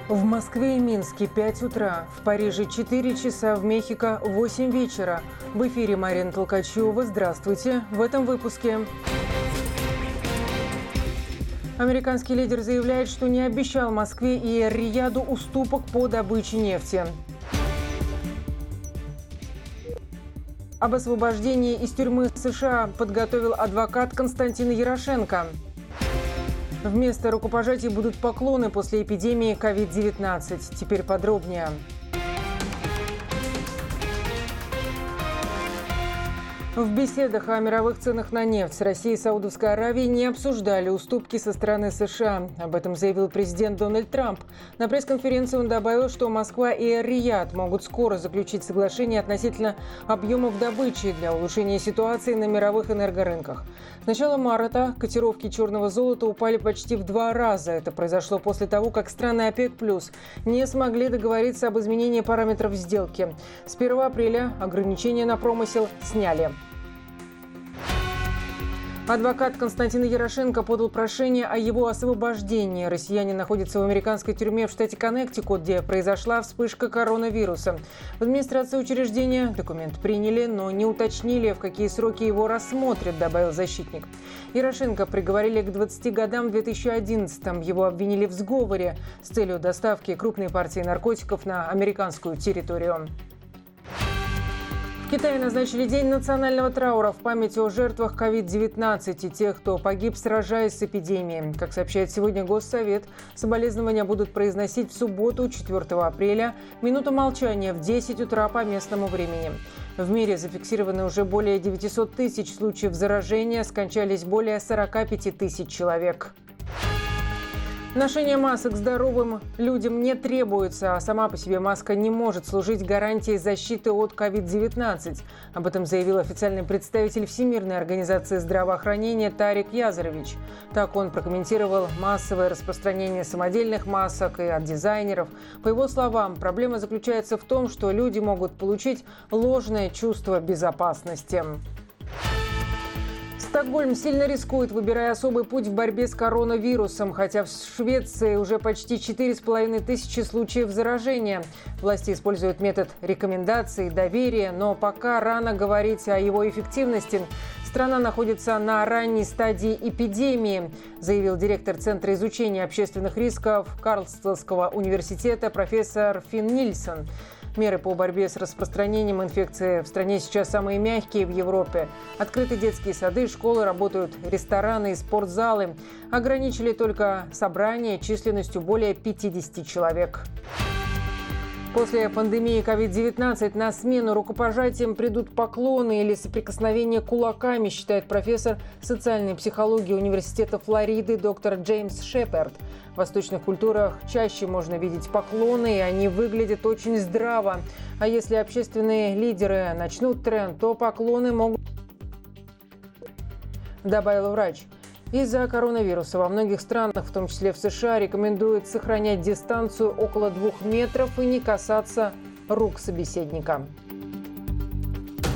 В Москве и Минске 5 утра, в Париже 4 часа, в Мехико 8 вечера. В эфире Марина Толкачева. Здравствуйте. В этом выпуске. Американский лидер заявляет, что не обещал Москве и Эр-Рияду уступок по добыче нефти. Об освобождении из тюрьмы США подготовил адвокат Константина Ярошенко. Вместо рукопожатий будут поклоны после эпидемии COVID-19. Теперь подробнее. В беседах о мировых ценах на нефть с Россией и Саудовской Аравией не обсуждали уступки со стороны США. Об этом заявил президент Дональд Трамп. На пресс-конференции он добавил, что Москва и Эр-Рияд могут скоро заключить соглашение относительно объемов добычи для улучшения ситуации на мировых энергорынках. С начала марта котировки черного золота упали почти в 2 раза. Это произошло после того, как страны ОПЕК+ не смогли договориться об изменении параметров сделки. С 1 апреля ограничения на промысел сняли. Адвокат Константина Ярошенко подал прошение о его освобождении. Россиянин находится в американской тюрьме в штате Коннектикут, где произошла вспышка коронавируса. В администрации учреждения документ приняли, но не уточнили, в какие сроки его рассмотрят, добавил защитник. Ярошенко приговорили к 20 годам в 2011-м. Его обвинили в сговоре с целью доставки крупной партии наркотиков на американскую территорию. В Китае назначили День национального траура в память о жертвах COVID-19 и тех, кто погиб, сражаясь с эпидемией. Как сообщает сегодня Госсовет, соболезнования будут произносить в субботу, 4 апреля, минута молчания в 10 утра по местному времени. В мире зафиксированы уже более 900 тысяч случаев заражения, скончались более 45 тысяч человек. Ношение масок здоровым людям не требуется, а сама по себе маска не может служить гарантией защиты от COVID-19. Об этом заявил официальный представитель Всемирной организации здравоохранения Тарик Язарович. Так он прокомментировал массовое распространение самодельных масок и от дизайнеров. По его словам, проблема заключается в том, что люди могут получить ложное чувство безопасности. Стокгольм сильно рискует, выбирая особый путь в борьбе с коронавирусом, хотя в Швеции уже почти 4,5 тысячи случаев заражения. Власти используют метод рекомендаций, доверия, но пока рано говорить о его эффективности. Страна находится на ранней стадии эпидемии, заявил директор Центра изучения общественных рисков Карлстедского университета профессор Финн Нильсон. Меры по борьбе с распространением инфекции в стране сейчас самые мягкие в Европе. Открыты детские сады, школы, работают рестораны и спортзалы. Ограничили только собрания численностью более 50 человек. После пандемии COVID-19 на смену рукопожатиям придут поклоны или соприкосновения кулаками, считает профессор социальной психологии Университета Флориды доктор Джеймс Шепард. В восточных культурах чаще можно видеть поклоны, и они выглядят очень здраво. А если общественные лидеры начнут тренд, то поклоны могут... Добавил врач. Из-за коронавируса во многих странах, в том числе в США, рекомендуют сохранять дистанцию около 2 метров и не касаться рук собеседника.